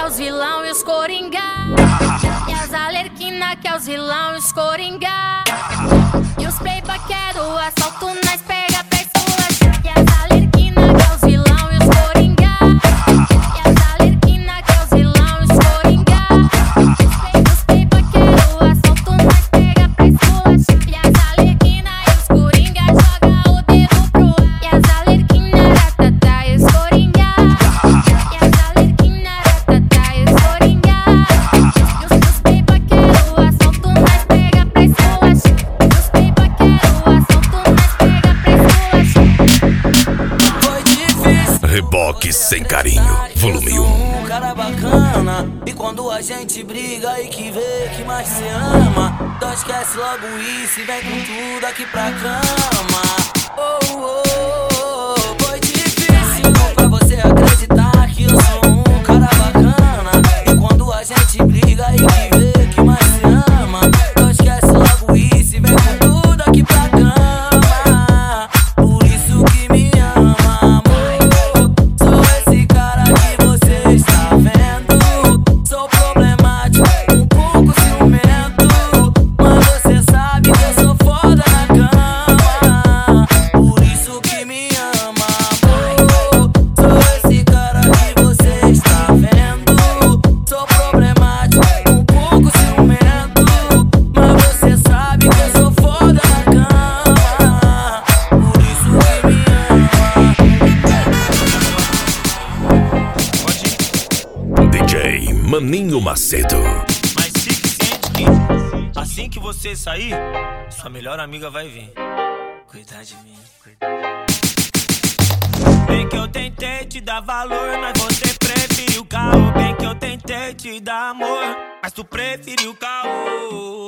é os vilão e os coringa. E as alerquina que é os vilão e os coringa. E os playboy quero assalto, nós pega pra esculachar. E as alerquina que é os vilão e os coringa. E as alerquina que é os vilão e os coringa. Os playboy quero assalto, nós pega pra esculachar. E as alerquina e os coringa joga o dedo pro ar. E as alerquina ratatá e os coringa. E as alerquina ratatá e os coringa. E os playboy quero assalto, nós pega pra esculachar. Os playboy quero assalto, nós pega pra esculachar. Foi difícil. Reboque Sem Carinho, volume 1. Um cara bacana. E quando a gente briga aí que vê que mais se ama, então esquece logo isso e vem com tudo aqui pra cama. Oh, oh, oh. Foi difícil pra você acreditar que eu sou um cara bacana. E quando a gente briga aí que vê que mais se ama, então esquece logo isso e vem com tudo aqui pra cama. Por isso que me ama, amor. Sou esse cara que você está vendo. Sou problemático, um pouco ciumento, mas você sabe que eu sou foda na cama. Por isso que me ama, amor. Sou esse cara que você está vendo. Sou problemático, um pouco ciumento, mas você sabe que eu sou foda na cama. Por isso que me ama. DJ Maninho Macedo. Mas fique ciente que assim que você sair, sua melhor amiga vai vir cuidar de mim. Bem que eu tentei te dar valor, mas você preferiu caô. Bem que eu tentei te dar amor, mas tu preferiu caô.